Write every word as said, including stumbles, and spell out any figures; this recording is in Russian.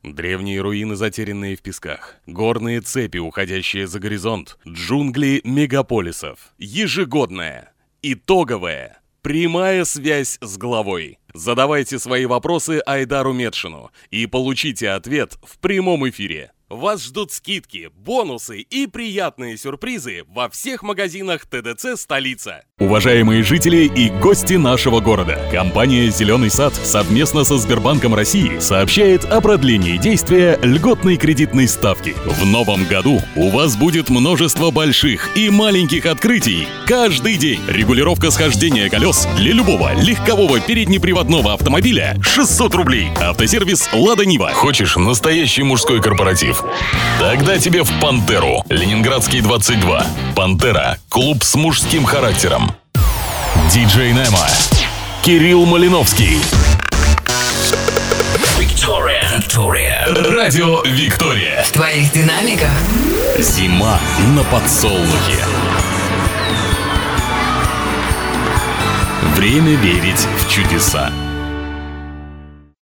Древние руины, затерянные в песках, горные цепи, уходящие за горизонт, джунгли мегаполисов. Ежегодная, итоговая, прямая связь с главой. Задавайте свои вопросы Айдару Медшину и получите ответ в прямом эфире. Вас ждут скидки, бонусы и приятные сюрпризы во всех магазинах ТДЦ «Столица». Уважаемые жители и гости нашего города, компания «Зеленый сад» совместно со Сбербанком России сообщает о продлении действия льготной кредитной ставки. В новом году у вас будет множество больших и маленьких открытий каждый день. Регулировка схождения колес для любого легкового переднеприводного автомобиля шестьсот рублей. Автосервис «Лада Нива». Хочешь настоящий мужской корпоратив? Тогда тебе в «Пантеру». Ленинградский двадцать два. «Пантера» — клуб с мужским характером. Диджей Немо. Кирилл Малиновский. Виктория. Виктория. Радио Виктория. В твоих динамиках. Зима на подсолнухе. Время верить в чудеса.